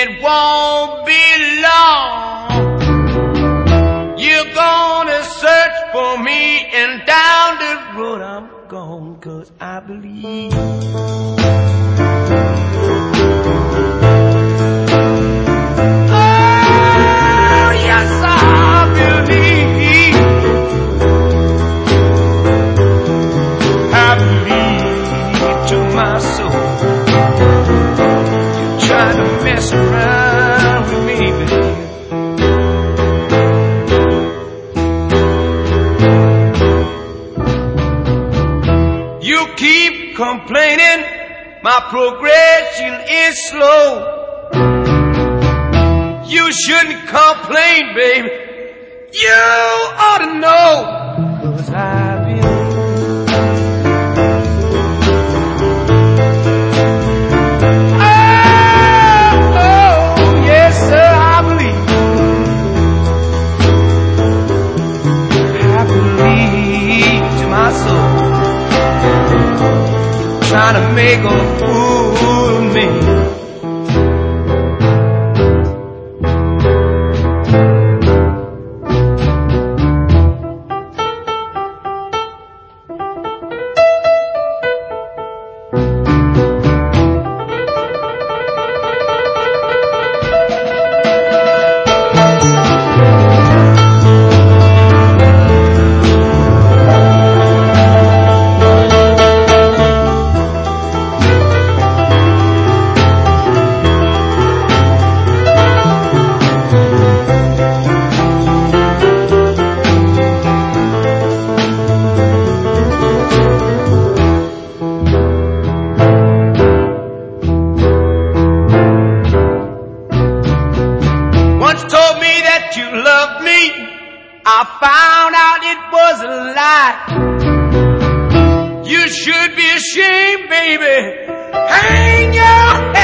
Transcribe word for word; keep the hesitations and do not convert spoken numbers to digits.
it won't be long. You're gonna search for me, and down the road I'm gone, 'cause I believe. Oh, yes, I believe. I believe to my soul. You're trying to mess around with me, baby. You keep complaining my progression is slow. You shouldn't complain, baby. You ought to know, 'cause I believe. Oh, oh, yes, sir, I believe. I believe to my soul. Trying to make a fool of me. Told me that you loved me. I found out it was a lie. You should be ashamed, baby. Hang your